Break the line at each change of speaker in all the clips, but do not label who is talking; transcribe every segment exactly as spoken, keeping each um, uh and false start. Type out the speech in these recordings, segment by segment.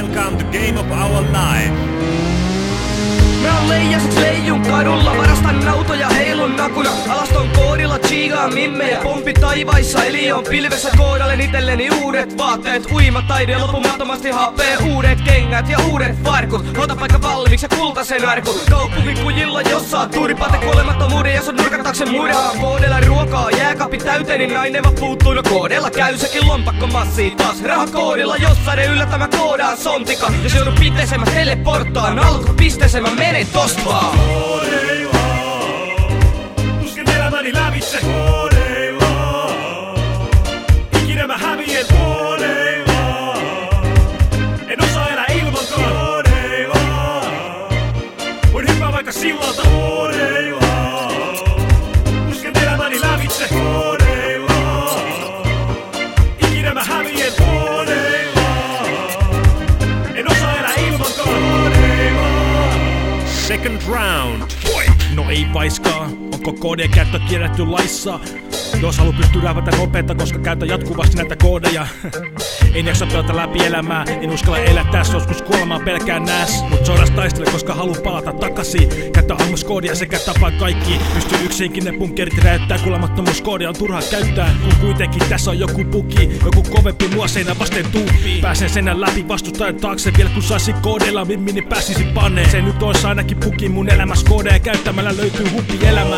Welcome to Game of Our Life.
Mä oon leijaseks leijun kadulla, varastan autoja heilun nakuna. Alaston koodilla chigaa mimmejä, pompi taivaissa, eli on pilvessä. Koodalen itelleni uudet vaatteet, uimataide lopumattomasti happee. Uudet kengät ja uudet farkut, ota paikka valmiiksi ja kultasen arkut. Kaupungin kujilla jossain turipate kuolemattomuuden ja sun nurkataksen muraa. Koodella ruokaa, jääkaappi täyteen, niin nainen vaan puuttuu. No koodella käy sekin lompakko massii taas. Rahakoodilla jossain ne yllättämä koodaan sontika. Jos joudun piteeseen mä teleporttaan, alkupisteeseen mä menen tosta vaan.
Koodeilla, tusken elämäni lävitse koodeilla. Ikinä mä häviän koodeilla. En osaa elää ilman koodeilla. Voin hyppää vaikka sillalta koodeilla. Tusken elämäni lävitse koodeilla. Ikinä mä häviän koodeilla. En osaa elää ilman koodeilla. Second round.
No ei vaiskaa, onko koodien käyttö kielletty laissa? Jos haluat pystyä rävätä nopeeta, koska käytän jatkuvasti näitä koodeja. En jaksa pelata läpi elämää, en uskalla elää tässä, joskus kuolemaa pelkään nääs. Mut sodas taistele, koska haluan palata takaisin. Käyttää ammuskoodia sekä tapaa kaikki. Pystyy yksinkin ne punkerit räyttää, kuolemattomuuskoodia on turhaa käyttää. Kun kuitenkin tässä on joku puki, joku kovempi mua seinä vasten tuuppii. Pääsen seinän läpi vastustajan taakse vielä kun saisin koodeilla, mimmini pääsisin paneen. Se nyt ois ainakin puki mun elämäs koodeja käyttämällä löytyy huppi elämää.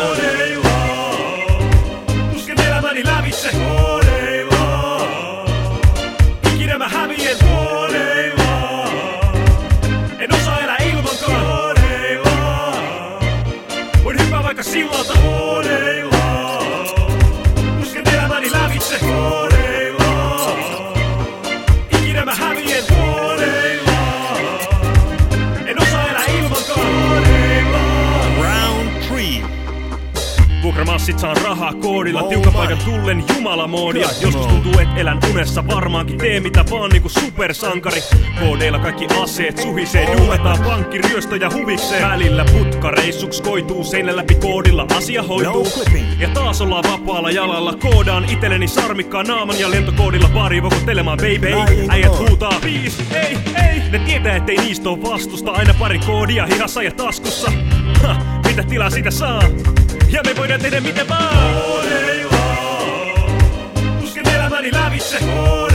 Elämäni lävitse koodeilla. Ikinä mä häviän koodeilla. En osaa elää ilman koodeilla. Voin hyppää vaikka sillalta koodeilla. Tusken elämäni lävitse koodeilla. Ikinä mä häviän koodeilla. En osaa elää ilman koodeilla.
Round three. Vuokramassit saan rahaa koodilla, oh tiukan paikan tullen jumalamoodia. Joskus tuntuu et elän unessa, varmaankin tee mitä vaan niinku supersankari. Koodeilla kaikki aseet suhisee, duumetaan pankkiryöstöjä huvikseen. Välillä putkareissuks koituu, seinän läpi koodilla asia hoituu. Ja taas ollaan vapaalla jalalla, koodaan itelleni sarmikkaa naaman ja lentokoodilla baariin vokottelemaan baby. Äijät huutaa viis, ei, ei. Ne tietää ettei niistä oo vastusta, aina pari koodia hihassa ja taskussa. Ha, mitä tilaa sitä saa? Ja me voidaan tehdä mitä vaan.
Koodeilla, tusken elämäni lävitse koodeilla.